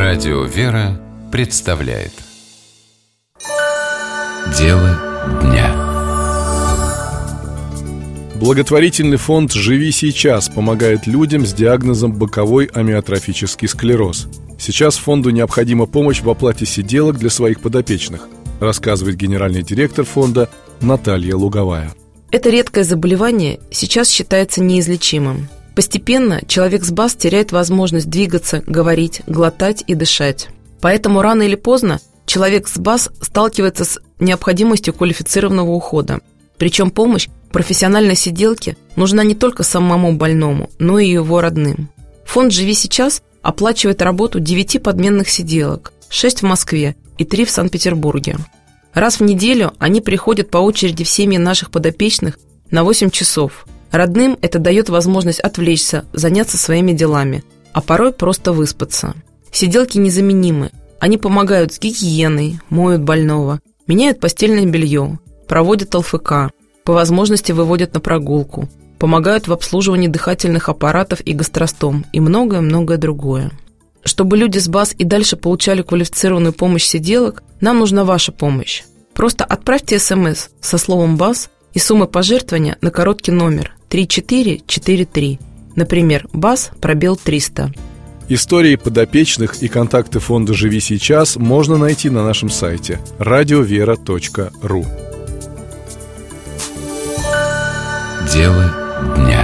Радио «Вера» представляет Дело дня. Благотворительный фонд «Живи сейчас» помогает людям с диагнозом боковой амиотрофический склероз. Сейчас фонду необходима помощь в оплате сиделок для своих подопечных, рассказывает генеральный директор фонда Наталья Луговая. Это редкое заболевание сейчас считается неизлечимым. Постепенно человек с БАС теряет возможность двигаться, говорить, глотать и дышать. Поэтому рано или поздно человек с БАС сталкивается с необходимостью квалифицированного ухода. Причем помощь профессиональной сиделки нужна не только самому больному, но и его родным. Фонд «Живи сейчас» оплачивает работу 9 подменных сиделок, 6 в Москве и 3 в Санкт-Петербурге. Раз в неделю они приходят по очереди в семьи наших подопечных на 8 часов. Родным это дает возможность отвлечься, заняться своими делами, а порой просто выспаться. Сиделки незаменимы. Они помогают с гигиеной, моют больного, меняют постельное белье, проводят ЛФК, по возможности выводят на прогулку, помогают в обслуживании дыхательных аппаратов и гастростом и многое-многое другое. Чтобы люди с БАС и дальше получали квалифицированную помощь сиделок, нам нужна ваша помощь. Просто отправьте СМС со словом «БАС» и суммой пожертвования на короткий номер 3443. Например, БАС /300. Истории подопечных и контакты фонда «Живи сейчас» можно найти на нашем сайте radiovera.ru. Дело дня.